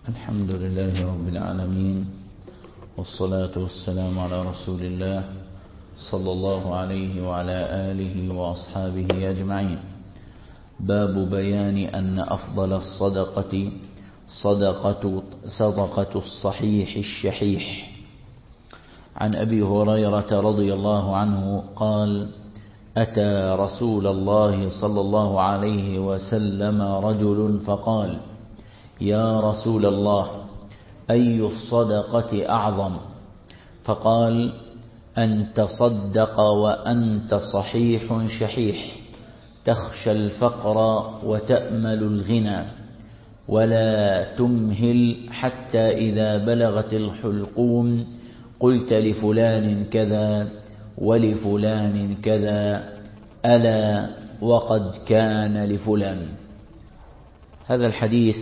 الحمد لله رب العالمين، والصلاة والسلام على رسول الله صلى الله عليه وعلى آله وأصحابه أجمعين. باب بيان أن أفضل الصدقة صدقة الصحيح الشحيح. عن أبي هريرة رضي الله عنه قال: أتى رسول الله صلى الله عليه وسلم رجل فقال: يا رسول الله، أي الصدقة أعظم؟ فقال: أن تصدق وأنت صحيح شحيح، تخشى الفقر وتأمل الغنى، ولا تمهل حتى إذا بلغت الحلقوم قلت لفلان كذا ولفلان كذا، ألا وقد كان لفلان. هذا الحديث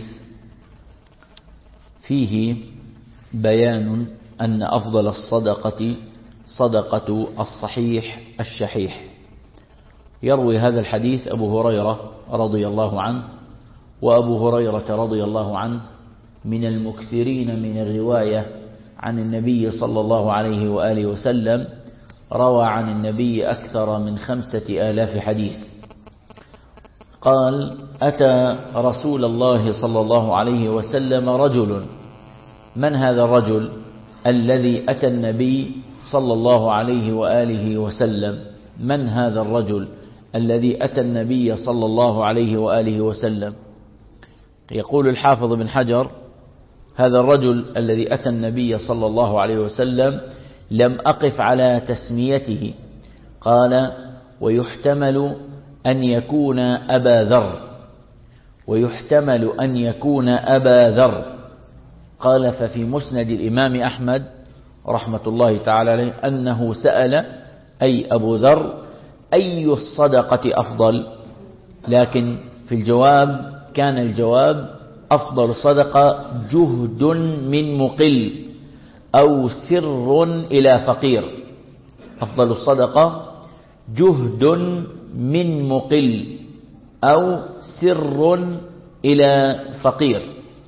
فيه بيان أن أفضل الصدقة صدقة الصحيح الشحيح. يروي هذا الحديث أبو هريرة رضي الله عنه، وأبو هريرة رضي الله عنه من المكثرين من الرواية عن النبي صلى الله عليه وآله وسلم، روى عن النبي أكثر من 5000 حديث. قال: أتى رسول الله صلى الله عليه وسلم رجل. من هذا الرجل الذي أتى النبي صلى الله عليه وآله وسلم؟ من هذا الرجل الذي أتى النبي صلى الله عليه وآله وسلم؟ يقول الحافظ بن حجر: هذا الرجل الذي أتى النبي صلى الله عليه وسلم لم أقف على تسميته. قال: ويحتمل أن يكون أبا ذر، ويحتمل أن يكون أبا ذر. قال: ففي مسند الإمام أحمد رحمة الله تعالى عليه أنه سأل، أي أبو ذر، أي الصدقة أفضل؟ لكن في الجواب كان الجواب: أفضل صدقة جهد من مقل أو سر إلى فقير. أفضل الصدقة جهد من مقل أو سر إلى فقير.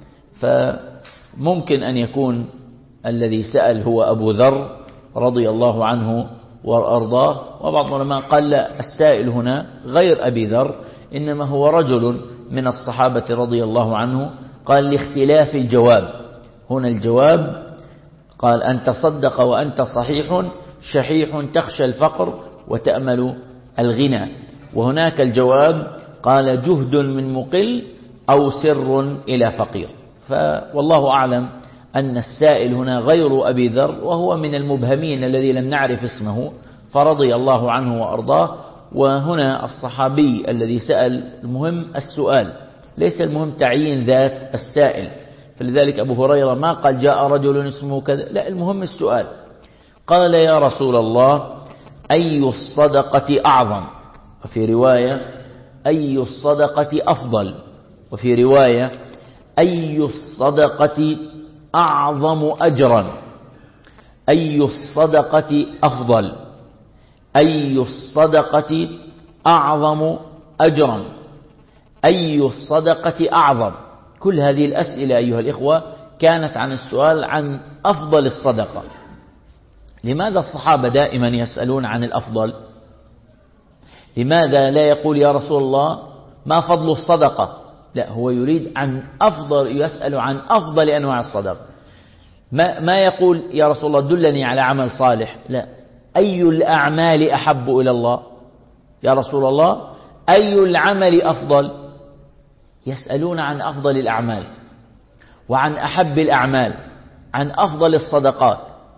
فممكن أن يكون الذي سأل هو أبو ذر رضي الله عنه وأرضاه، وبعض العلماء قال لا، السائل هنا غير أبي ذر، إنما هو رجل من الصحابة رضي الله عنه. قال: لاختلاف الجواب. هنا الجواب قال: أن تصدق وأنت صحيح شحيح، تخشى الفقر وتأمل الغنى. وهناك الجواب قال: جهد من مقل أو سر إلى فقير. والله أعلم أن السائل هنا غير أبي ذر، وهو من المبهمين الذي لم نعرف اسمه، فرضي الله عنه وأرضاه. وهنا الصحابي الذي سأل، المهم السؤال، ليس المهم تعيين ذات السائل. فلذلك أبو هريرة ما قال جاء رجل اسمه كذا، لا، المهم السؤال. قال: يا رسول الله، أي الصدقة أعظم؟ وفي رواية: أي الصدقة أفضل؟ وفي رواية: أي الصدقة أعظم أجرا؟ أي الصدقة أفضل؟ أي الصدقة أعظم أجرا؟ أي الصدقة أعظم؟ كل هذه الأسئلة أيها الإخوة كانت عن السؤال عن أفضل الصدقة. لماذا الصحابة دائما يسألون عن الأفضل؟ لماذا لا يقول يا رسول الله ما فضل الصدقة؟ لا، هو يريد عن أفضل، يسأل عن أفضل أنواع الصدقة. ما يقول يا رسول الله دلني على عمل صالح، لا، أي الأعمال أحب إلى الله؟ يا رسول الله أي العمل أفضل؟ يسألون عن أفضل الأعمال وعن أحب الأعمال، عن أفضل الصدقات.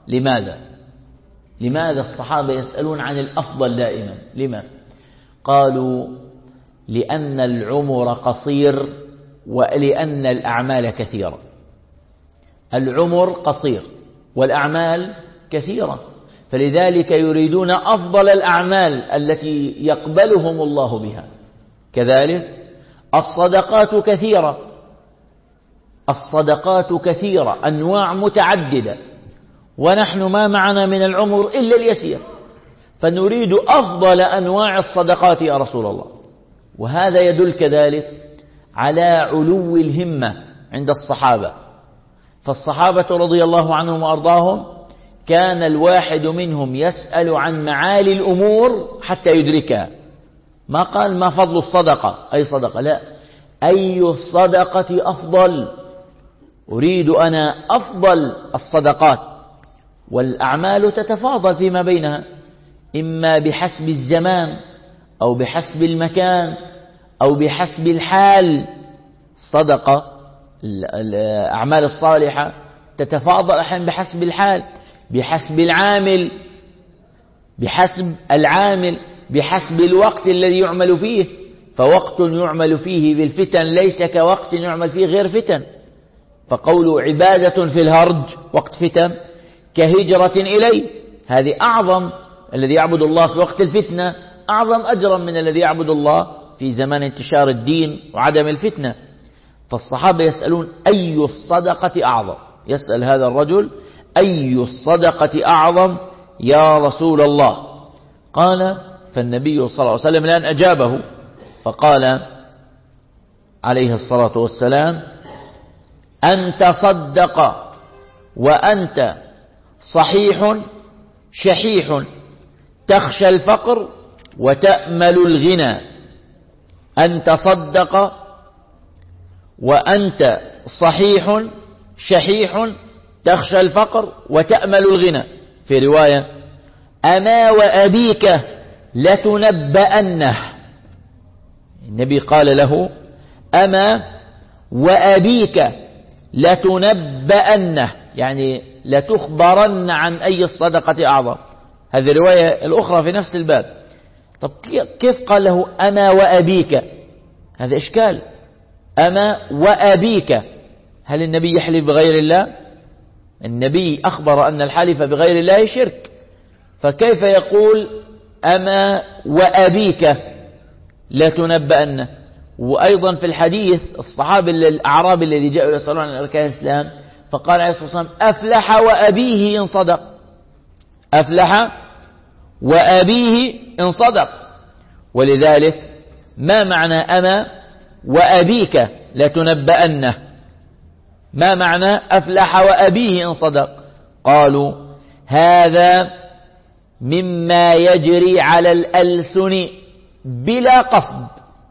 لماذا الصحابة يسألون عن الأفضل دائما؟ لما؟ قالوا: لأن العمر قصير ولأن الأعمال كثيرة. العمر قصير والأعمال كثيرة، فلذلك يريدون أفضل الأعمال التي يقبلهم الله بها. كذلك الصدقات كثيرة، الصدقات كثيرة، أنواع متعددة، ونحن ما معنا من العمر إلا اليسير، فنريد أفضل أنواع الصدقات يا رسول الله. وهذا يدل كذلك على علو الهمة عند الصحابة، فالصحابة رضي الله عنهم وأرضاهم كان الواحد منهم يسأل عن معالي الأمور حتى يدركها. ما قال ما فضل الصدقة، أي صدقة، لا، أي الصدقة أفضل، أريد أنا أفضل الصدقات. والأعمال تتفاضل فيما بينها، إما بحسب الزمان أو بحسب المكان أو بحسب الحال. الصدقة، الأعمال الصالحة تتفاضل أحيانا بحسب الحال، بحسب العامل، بحسب الوقت الذي يعمل فيه. فوقت يعمل فيه بالفتن ليس كوقت يعمل فيه غير فتن. فقول عبادة في الهرج وقت فتن كهجرة إليه، هذه أعظم. الذي يعبد الله في وقت الفتنة أعظم أجرا من الذي يعبد الله في زمان انتشار الدين وعدم الفتنة. فالصحابة يسألون أي الصدقة أعظم، يسأل هذا الرجل أي الصدقة أعظم يا رسول الله؟ قال فالنبي صلى الله عليه وسلم الآن أجابه، فقال عليه الصلاة والسلام: أن تصدق وأنت صحيح شحيح تخشى الفقر وتأمل الغنى. أن تصدق وأنت صحيح شحيح تخشى الفقر وتأمل الغنى. في رواية: أما وأبيك لتنبأنه. النبي قال له: أما وأبيك لتنبأنه، يعني لتخبرن عن أي الصدقة أعظم. هذه الرواية الأخرى في نفس الباب. طب كيف قال له أما وأبيك؟ هذا إشكال. أما وأبيك، هل النبي يحلف بغير الله؟ النبي أخبر أن الحلف بغير الله شرك، فكيف يقول أما وأبيك لتنبأنه؟ وأيضا في الحديث الصحابي الأعرابي الذي جاءوا يسألون عن أركان الإسلام، فقال عليه الصلاة والسلام: أفلح وأبيه إن صدق. أفلح وأبيه إن صدق. ولذلك ما معنى أما وأبيك لتنبأنه؟ ما معنى أفلح وأبيه إن صدق؟ قالوا: هذا مما يجري على الألسن بلا قصد.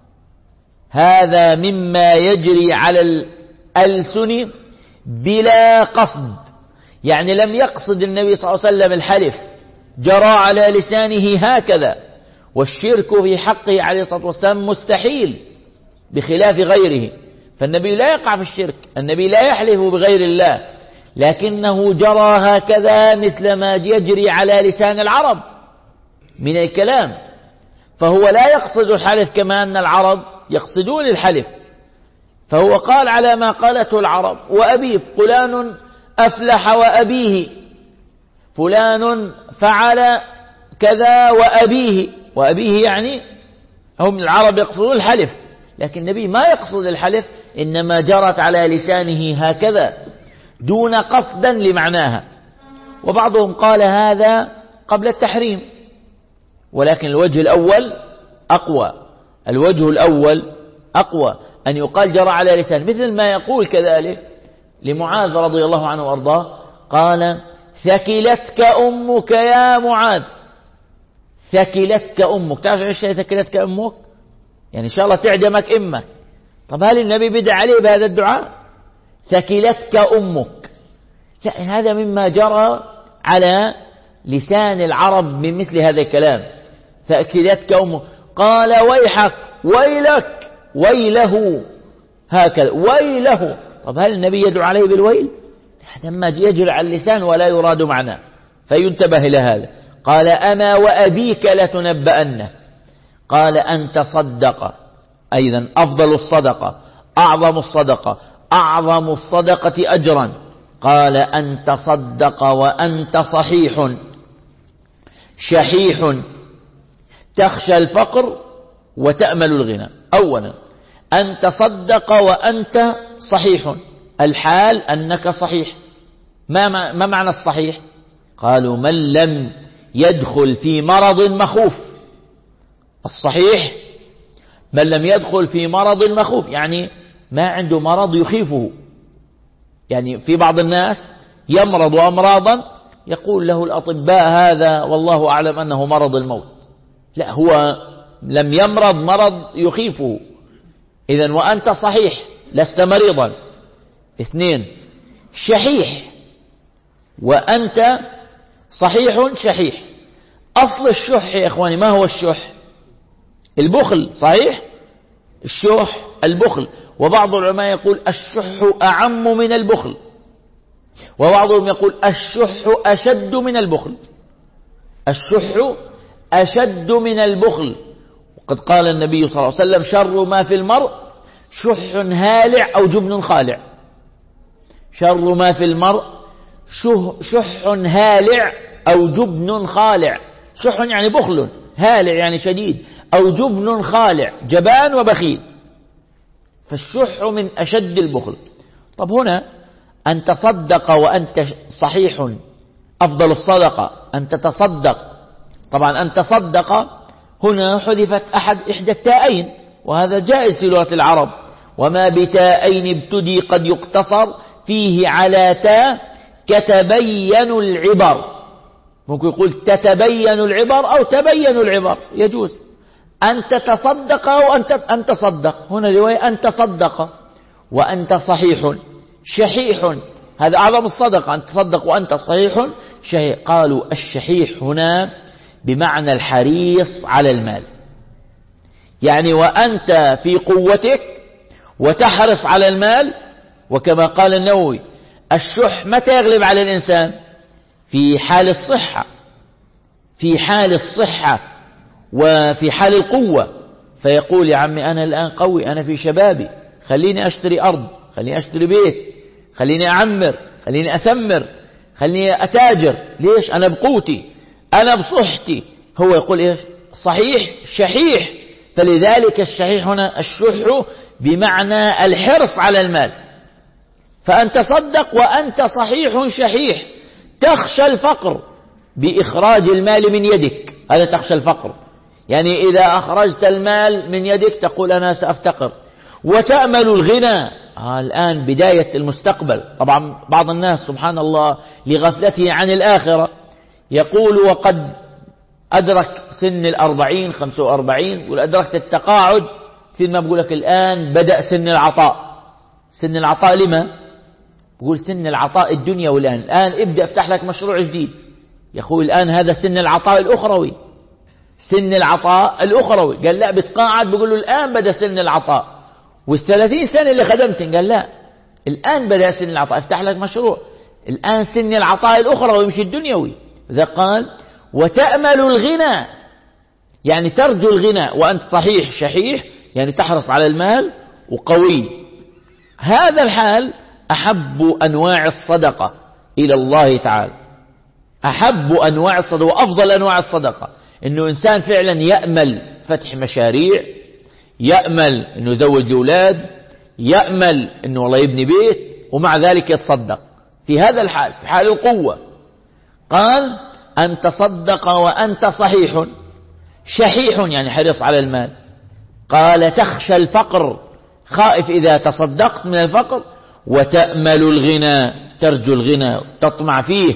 هذا مما يجري على الألسن بلا قصد، يعني لم يقصد النبي صلى الله عليه وسلم الحلف، جرى على لسانه هكذا. والشرك في حقه عليه الصلاة والسلام مستحيل بخلاف غيره، فالنبي لا يقع في الشرك، النبي لا يحلف بغير الله، لكنه جرى هكذا مثل ما يجري على لسان العرب من الكلام. فهو لا يقصد الحلف كما أن العرب يقصدون الحلف، فهو قال على ما قالته العرب: وأبيه، فلان أفلح وأبيه، فلان فعل كذا وأبيه. وأبيه يعني هم العرب يقصدون الحلف، لكن النبي ما يقصد الحلف، إنما جرت على لسانه هكذا دون قصدا لمعناها. وبعضهم قال هذا قبل التحريم، ولكن الوجه الأول أقوى. الوجه الأول أقوى، أن يقال جرى على لسان، مثل ما يقول كذلك لمعاذ رضي الله عنه وأرضاه، قال: ثكلتك أمك يا معاذ. ثكلتك أمك، تعرف ايش ثكلتك أمك؟ يعني إن شاء الله تعدمك أمك. طب هل النبي بدأ عليه بهذا الدعاء؟ ثكلتك أمك، هذا مما جرى على لسان العرب من مثل هذا الكلام. ثكلتك أمك، قال: ويحك، ويلك، ويله، هكذا ويله. طب هل النبي يدعو عليه بالويل؟ هذا ما يجري على اللسان ولا يراد معناه، فينتبه إلى هذا. قال: أما وأبيك لتنبأنه. قال: أن تصدق، أيضا أفضل الصدقة، أعظم الصدقة، أعظم الصدقة أجرا. قال: أن تصدق وأنت صحيح شحيح تخشى الفقر وتأمل الغنى. أولا أن تصدق وأنت صحيح، الحال أنك صحيح. ما معنى الصحيح؟ قالوا: من لم يدخل في مرض مخوف. الصحيح من لم يدخل في مرض مخوف، يعني ما عنده مرض يخيفه، يعني في بعض الناس يمرض أمراضا يقول له الأطباء هذا والله أعلم أنه مرض الموت. لا، هو لم يمرض مرض يخيفه. إذن وأنت صحيح لست مريضا. 2 شحيح وأنت صحيح شحيح. أصل الشح يا إخواني ما هو الشح؟ البخل، صحيح؟ الشح البخل. وبعض العلماء يقول الشح أعم من البخل، وبعضهم يقول الشح أشد من البخل. الشح أشد من البخل. وقد قال النبي صلى الله عليه وسلم شر ما في المرء شح هالع أو جبن خالع. شر ما في المرء شح هالع أو جبن خالع. شح يعني بخل، هالع يعني شديد، أو جبن خالع جبان وبخيل. فالشح من أشد البخل. طب هنا أن تصدق وأنت صحيح أفضل الصدقة أن تتصدق. طبعا أن تصدق هنا حذفت إحدى التاءين، وهذا جائز في لغة العرب. وما بتاءين ابتدي قد يقتصر فيه على تاء كتبين العبر. ممكن يقول تتبين العبر أو تبين العبر، يجوز أن تتصدق أو أن تصدق. هنا رواية أن تصدق وأنت صحيح شحيح، هذا أعظم الصدقة، أن تصدق وأنت صحيح شحيح. قالوا الشحيح هنا بمعنى الحريص على المال، يعني وأنت في قوتك وتحرص على المال. وكما قال النووي الشح متى يغلب على الإنسان؟ في حال الصحة، في حال الصحة وفي حال القوة. فيقول يا عمي أنا الآن قوي، أنا في شبابي، خليني أشتري أرض، خليني أشتري بيت، خليني أعمر، خليني أثمر، خليني أتاجر. ليش؟ أنا بقوتي، أنا بصحتي. هو يقول إيش؟ صحيح شحيح. فلذلك الشحيح هنا الشح بمعنى الحرص على المال. فأن تصدق وأنت صحيح شحيح، تخشى الفقر بإخراج المال من يدك. هذا تخشى الفقر، يعني إذا أخرجت المال من يدك تقول أنا سأفتقر. وتأمل الغنى، الآن بداية المستقبل. طبعا بعض الناس سبحان الله لغفلته عن الآخرة يقول وقد أدرك سن 40 45 وأدركت التقاعد، مثل ما بقول لك الآن بدأ سن العطاء. سن العطاء لما؟ بقول سن العطاء الدنيوي الآن ابدأ افتح لك مشروع جديد. يقول الآن هذا سن العطاء الأخروي، سن العطاء الأخروي. قال لا بتقاعد، بقول له الآن بدأ سن العطاء. وال30 سنة اللي خدمتن قال لا الآن بدأ سن العطاء، افتح لك مشروع. الآن سن العطاء الأخروي مش الدنيوي. إذا قال وتأمل الغنى يعني ترجو الغنى وأنت صحيح شحيح، يعني تحرص على المال وقوي. هذا الحال أحب أنواع الصدقة إلى الله تعالى. أحب أنواع الصدقة وأفضل أنواع الصدقة إنه إنسان فعلا يأمل فتح مشاريع، يأمل إنه يزوج أولاد، يأمل إنه والله يبني بيت، ومع ذلك يتصدق في هذا الحال، في حال القوة. قال أن تصدق وأنت صحيح شحيح يعني حريص على المال. قال تخشى الفقر، خائف إذا تصدقت من الفقر. وتأمل الغنى، ترجو الغنى تطمع فيه.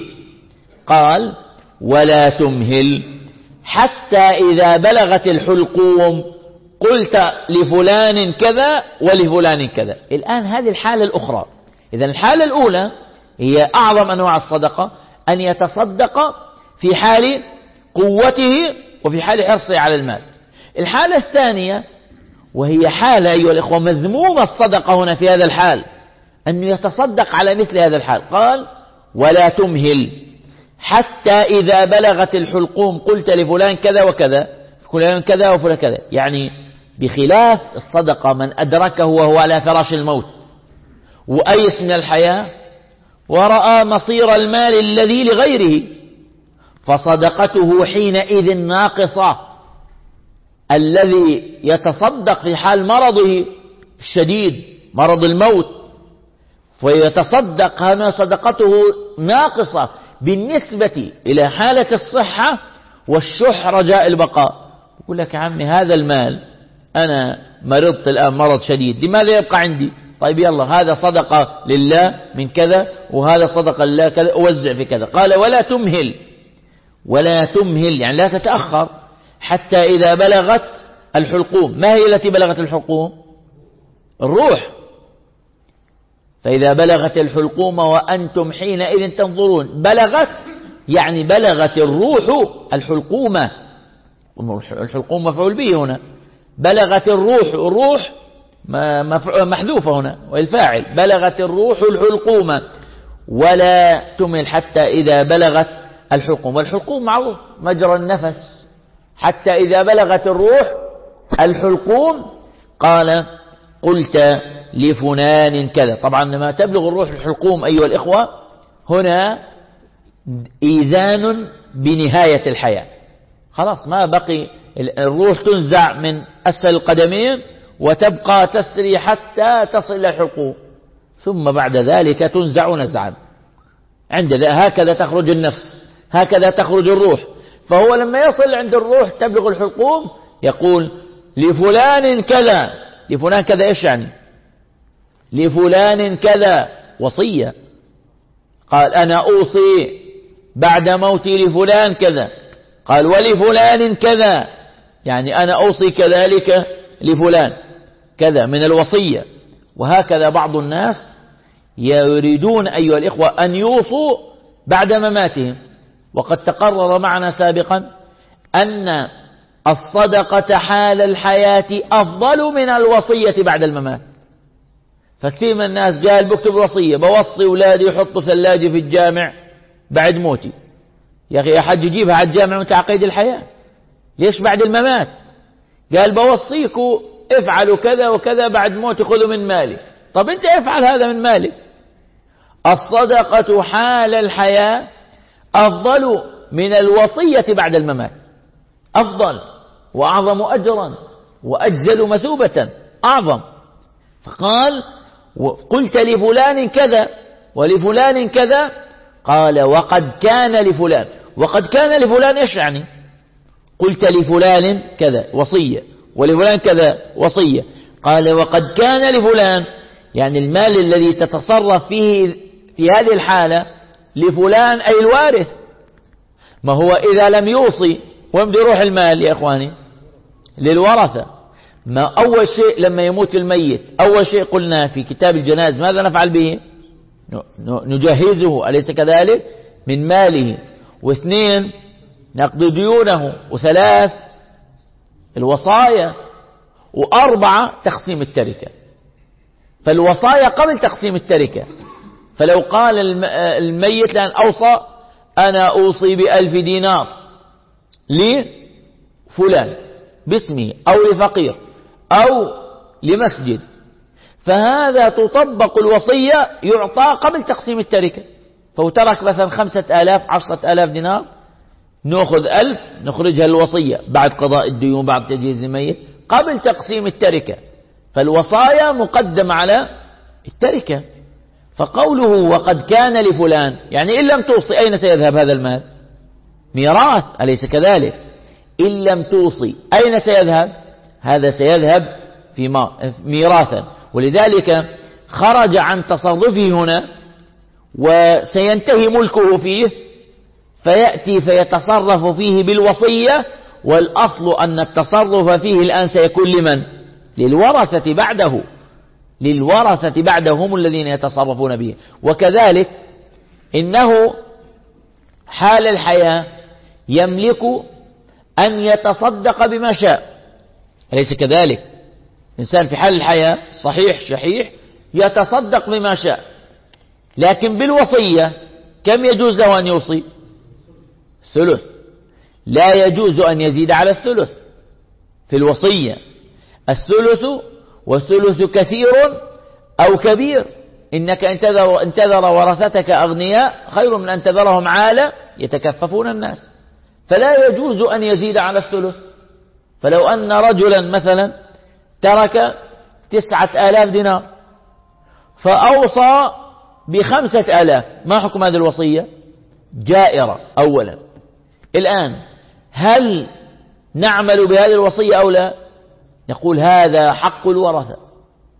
قال ولا تمهل حتى إذا بلغت الحلقوم قلت لفلان كذا ولفلان كذا. الآن هذه الحالة الأخرى. إذا الحالة الأولى هي أعظم أنواع الصدقة، أن يتصدق في حال قوته وفي حال حرصه على المال. الحالة الثانية وهي حالة أيها الإخوة مذموم الصدقة هنا في هذا الحال، أنه يتصدق على مثل هذا الحال. قال ولا تمهل حتى إذا بلغت الحلقوم قلت لفلان كذا وكذا، فلان كذا وفلان كذا. يعني بخلاف الصدقة من أدركه وهو على فراش الموت وأيس من الحياة ورأى مصير المال الذي لغيره، فصدقته حينئذ ناقصة. الذي يتصدق في حال مرضه الشديد، مرض الموت، فيتصدق هنا صدقته ناقصة بالنسبة إلى حالة الصحة والشح رجاء البقاء. يقول لك يا عمي هذا المال أنا مرضت الآن مرض شديد، لماذا يبقى عندي؟ طيب يلا هذا صدقة لله من كذا وهذا صدقة لله كذا، وزع في كذا. قال ولا تمهل، ولا تمهل يعني لا تتأخر حتى إذا بلغت الحلقوم. ما هي التي بلغت الحلقوم؟ الروح. فإذا بلغت الحلقوم وأنتم حينئذ تنظرون. بلغت يعني بلغت الروح الحلقومة، الحلقوم مفعول به هنا. بلغت الروح، الروح محذوفة هنا والفاعل، بلغت الروح الحلقومة. ولا تمل حتى إذا بلغت الحلقوم. والحلقوم معروف مجرى النفس. حتى إذا بلغت الروح الحلقوم قال قلت لفلان كذا. طبعا لما تبلغ الروح الحلقوم أيها الإخوة هنا إيذان بنهاية الحياة. خلاص ما بقي، الروح تنزع من أسفل القدمين وتبقى تسري حتى تصل إلى الحلقوم، ثم بعد ذلك تنزع نزعا. عند هكذا تخرج النفس، هكذا تخرج الروح. فهو لما يصل عند الروح تبلغ الحلقوم يقول لفلان كذا. لفلان كذا إيش يعني؟ لفلان كذا وصية. قال أنا أوصي بعد موتي لفلان كذا. قال ولفلان كذا يعني أنا أوصي كذلك لفلان كذا من الوصية. وهكذا بعض الناس يريدون أيها الإخوة أن يوصوا بعد مماتهم. وقد تقرر معنا سابقا أن الصدقة حال الحياة أفضل من الوصية بعد الممات. فكثير من الناس قال بكتب وصية، بوصي أولادي يحطوا ثلاجة في الجامع بعد موتي. يا أخي يا حج جيبها على الجامع وانت عقيد الحياة، ليش بعد الممات؟ قال بوصيكوا افعلوا كذا وكذا بعد موتي، خذوا من مالي. طب انت افعل هذا من مالك. الصدقة حال الحياة أفضل من الوصية بعد الممات، أفضل وأعظم أجرا وأجزل مثوبة، أعظم. فقال قلت لفلان كذا ولفلان كذا. قال وقد كان لفلان. وقد كان لفلان إيش يعني؟ قلت لفلان كذا وصية ولفلان كذا وصية. قال وقد كان لفلان يعني المال الذي تتصرف فيه في هذه الحالة لفلان أي الوارث. ما هو إذا لم يوصي وين بده يروح المال يا إخواني؟ للورثة. ما أول شيء لما يموت الميت أول شيء قلنا في كتاب الجنائز ماذا نفعل به؟ نجهزه، أليس كذلك؟ من ماله. واثنين نقضي ديونه، وثلاث الوصايا، وأربعة تقسيم التركة. فالوصايا قبل تقسيم التركة. فلو قال الميت لأن أوصى أنا أوصي ب1000 دينار لفلان باسمه أو لفقير أو لمسجد، فهذا تطبق الوصية يعطى قبل تقسيم التركة. فهو ترك مثلا 5000 10,000 دينار، نأخذ 1000 نخرجها الوصية بعد قضاء الديون بعد تجهيز الميت قبل تقسيم التركة. فالوصايا مقدمة على التركة. فقوله وقد كان لفلان يعني إن لم توصي أين سيذهب هذا المال؟ ميراث، أليس كذلك؟ إن لم توصي أين سيذهب؟ هذا سيذهب في ميراثا. ولذلك خرج عن تصرفه هنا وسينتهي ملكه فيه، فيأتي فيتصرف فيه بالوصية. والأصل أن التصرف فيه الآن سيكون لمن؟ للورثة بعده. للورثة بعده هم الذين يتصرفون به. وكذلك إنه حال الحياة يملك أن يتصدق بما شاء، أليس كذلك؟ إنسان في حال الحياة صحيح شحيح يتصدق بما شاء، لكن بالوصية كم يجوز له أن يوصي؟ ثلث. لا يجوز أن يزيد على الثلث في الوصية. الثلث والثلث كثير أو كبير. إنك انتظر ورثتك أغنياء خير من أن تذرهم عالة يتكففون الناس. فلا يجوز أن يزيد على الثلث. فلو أن رجلا مثلا ترك 9,000 دينار فأوصى ب5,000، ما حكم هذه الوصية؟ جائرة أولا. الآن هل نعمل بهذه الوصية أو لا؟ نقول هذا حق الورثة،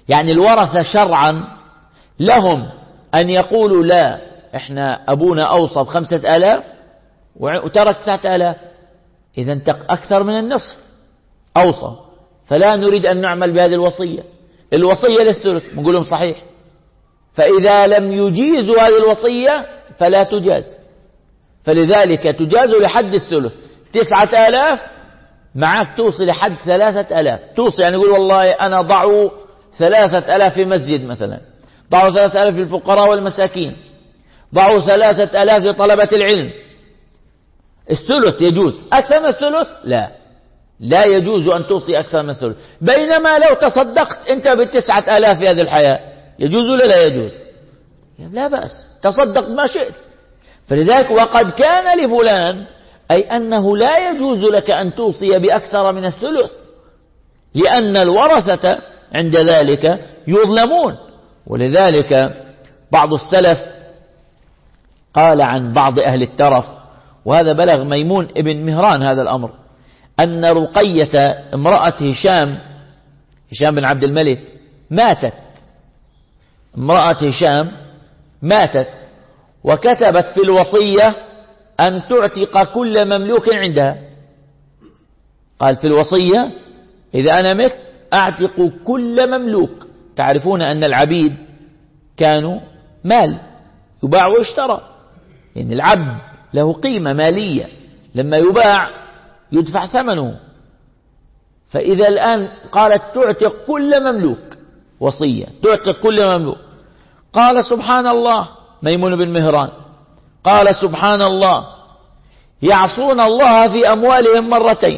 يعني الورثة شرعا لهم أن يقولوا لا، إحنا أبونا أوصى ب5,000 وترك 9,000، إذا أنت أكثر من النصف أوصى، فلا نريد أن نعمل بهذه الوصية. الوصية للثلث، نقول لهم صحيح. فإذا لم يجيزوا هذه الوصية فلا تجاز، فلذلك تجاز لحد الثلث. 9,000 معك توصي لحد 3,000، توصي يعني يقول والله أنا ضعوا 3,000 في مسجد مثلا، ضعوا 3,000 للفقراء والمساكين، ضعوا 3,000 لطلبة العلم، الثلث يجوز. أكثر من الثلث لا يجوز أن توصي أكثر من الثلث. بينما لو تصدقت أنت ب9,000 في هذه الحياة يجوز ولا لا يجوز؟ لا بأس، تصدق ما شئت. فلذلك وقد كان لفلان، أي أنه لا يجوز لك أن توصي بأكثر من الثلث، لأن الورثة عند ذلك يظلمون. ولذلك بعض السلف قال عن بعض أهل الترف، وهذا بلغ ميمون ابن مهران هذا الأمر، أن رقية امرأة هشام بن عبد الملك ماتت، امرأة هشام ماتت، وكتبت في الوصية أن تعتق كل مملوك عندها. قال في الوصية إذا أنا مت أعتق كل مملوك. تعرفون أن العبيد كانوا مال يباع ويشترى، لأن العبد له قيمة مالية، لما يباع يدفع ثمنه. فإذا الآن قالت تعتق كل مملوك، وصية تعتق كل مملوك. قال سبحان الله، ميمون بن مهران قال سبحان الله، يعصون الله في أموالهم مرتين،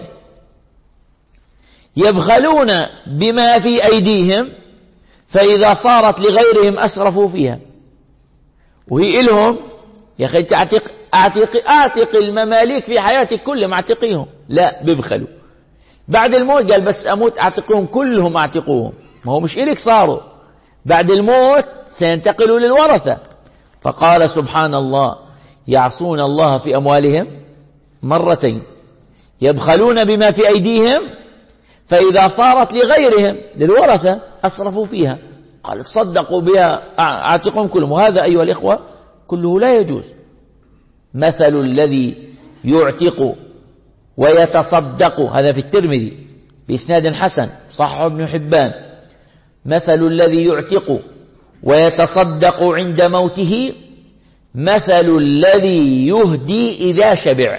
يبخلون بما في أيديهم، فإذا صارت لغيرهم أسرفوا فيها. وهي إلهم يا أخي أعتق المماليك في حياتك كلهم، أعتقيهم، لا ببخلوا. بعد الموت قال بس أموت أعتقهم كلهم، أعتقوهم، ما هو مش إلك صاروا، بعد الموت سينتقلوا للورثة. فقال سبحان الله، يعصون الله في أموالهم مرتين، يبخلون بما في أيديهم، فإذا صارت لغيرهم للورثة أسرفوا فيها. قال تصدقوا بها أعتقهم كلهم. وهذا أيها الإخوة كله لا يجوز. مثل الذي يعتق ويتصدق، هذا في الترمذي بإسناد حسن صححه ابن حبان، مثل الذي يعتق ويتصدق عند موته مثل الذي يهدي إذا شبع.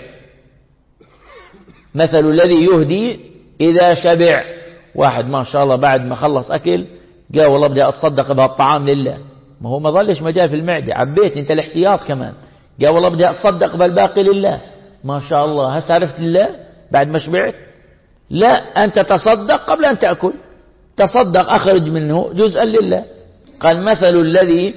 مثل الذي يهدي إذا شبع. واحد ما شاء الله بعد ما خلص أكل قال والله بدي أتصدق بهالطعام لله، ما هو ما ظلش مجال في المعدة، عبيت انت الاحتياط كمان، قال والله بدي أتصدق بالباقي لله، ما شاء الله هسه عرفت لله بعد ما شبعت. لا، أنت تصدق قبل أن تأكل، تصدق أخرج منه جزءا لله. قال مثل الذي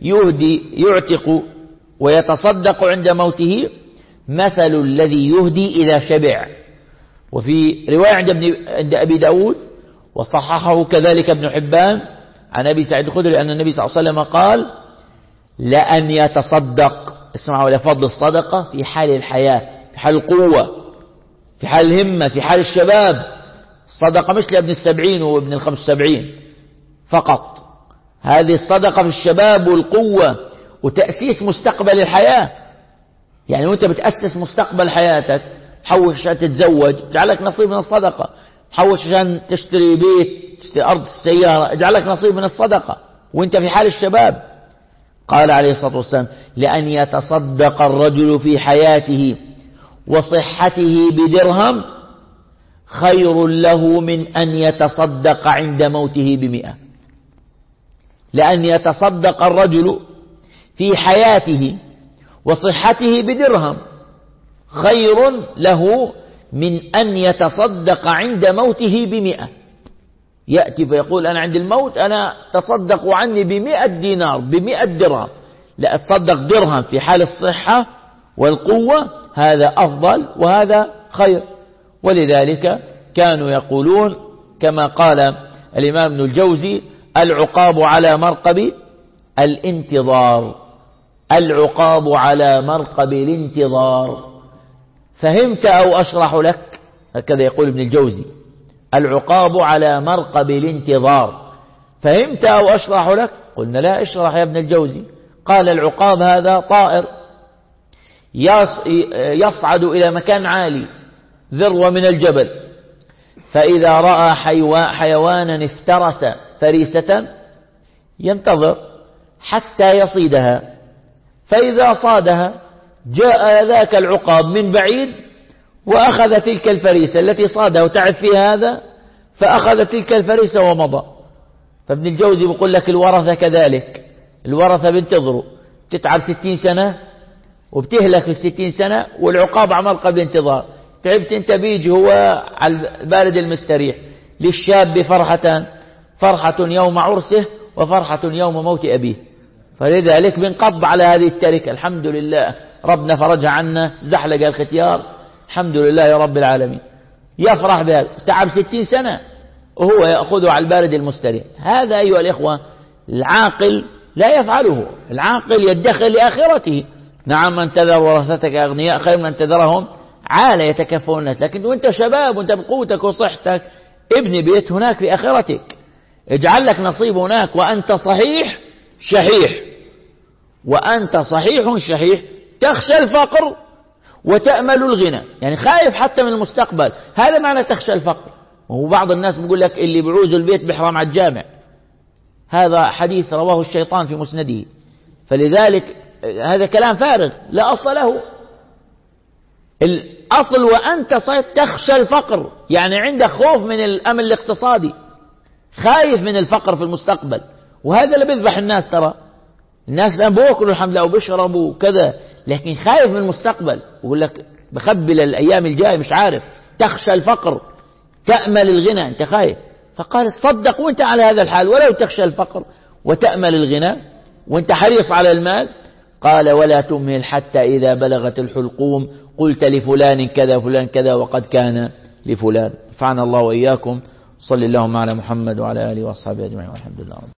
يعتق ويتصدق عند موته مثل الذي يهدي إذا شبع. وفي رواية عند أبي داود وصححه كذلك ابن حبان عن أبي سعيد الخدري أن النبي صلى الله عليه وسلم قال لأن يتصدق، اسمعوا لفضل الصدقة في حال الحياة، في حال القوة، في حال الهمة، في حال الشباب. الصدقة مش لابن 70 وابن 75 فقط، هذه الصدقة في الشباب والقوة وتأسيس مستقبل الحياة. يعني وانت بتأسس مستقبل حياتك، حوش عشان تتزوج اجعلك نصيب من الصدقة، حوش عشان تشتري بيت، تشتري أرض، السيارة، اجعلك نصيب من الصدقة وانت في حال الشباب. قال عليه الصلاة والسلام لأن يتصدق الرجل في حياته وصحته بدرهم خير له من أن يتصدق عند موته ب100. لأن يتصدق الرجل في حياته وصحته بدرهم خير له من أن يتصدق عند موته ب100. يأتي فيقول أنا عند الموت أنا تصدقوا عني ب100 دينار، ب100 درهم. لا، تصدق درهم في حال الصحة والقوة، هذا أفضل وهذا خير. ولذلك كانوا يقولون كما قال الإمام ابن الجوزي العقاب على مرقب الانتظار، العقاب على مرقب الانتظار. فهمت أو أشرح لك؟ هكذا يقول ابن الجوزي، العقاب على مرقب الانتظار. فهمت أو أشرح لك؟ قلنا لا، اشرح يا ابن الجوزي. قال العقاب هذا طائر يصعد إلى مكان عالي، ذروة من الجبل، فإذا رأى حيوانا افترس فريسة ينتظر حتى يصيدها، فإذا صادها جاء ذاك العقاب من بعيد وأخذ تلك الفريسة التي صادها وتعب فيها هذا، فأخذ تلك الفريسة ومضى. فابن الجوزي بيقول لك الورثة كذلك، الورثة بينتظروا، تتعب 60 سنة وبتهلك في 60 سنة، والعقاب عمل قبل انتظار. تعبت انت، بيجي هو على البارد المستريح. للشاب فرحتان، فرحة يوم عرسه وفرحة يوم موت أبيه، فلذلك بنقض على هذه التركة. الحمد لله ربنا فرجها عنا، زحلق الختيار، الحمد لله يا رب العالمين. يفرح بها، تعب 60 سنة وهو يأخذه على البارد المستريح. هذا أيها الإخوة العاقل لا يفعله، العاقل يدخر لآخرته. نعم، من تذر ورثتك أغنياء خير من تذرهم عالة يتكفون الناس. لكن وانت شباب وانت بقوتك وصحتك، ابني بيت هناك في آخرتك، اجعل لك نصيب هناك، وأنت صحيح شحيح، وأنت صحيح شحيح، تخشى الفقر وتأمل الغنى، يعني خايف حتى من المستقبل. هذا معنى تخشى الفقر. وبعض الناس بيقول لك اللي بيعوز البيت بيحرم على الجامع، هذا حديث رواه الشيطان في مسنده، فلذلك هذا كلام فارغ لا أصل له. الأصل وأنت تخشى الفقر، يعني عندك خوف من الأمن الاقتصادي، خايف من الفقر في المستقبل. وهذا اللي بيذبح الناس، ترى الناس الآن بيأكلوا الحمد لله وبيشربوا كذا، لكن خايف من المستقبل، ويقول لك بخبل الأيام الجاية، مش عارف. تخشى الفقر، تأمل الغنى، أنت خايف. فقال تصدق وانت على هذا الحال، ولو تخشى الفقر وتأمل الغنى وانت حريص على المال. قال ولا تمهل حتى إذا بلغت الحلقوم قلت لفلان كذا فلان كذا وقد كان لفلان. نفعنا الله وإياكم. صلى اللهم على محمد وعلى آله وأصحابه أجمعين، والحمد لله.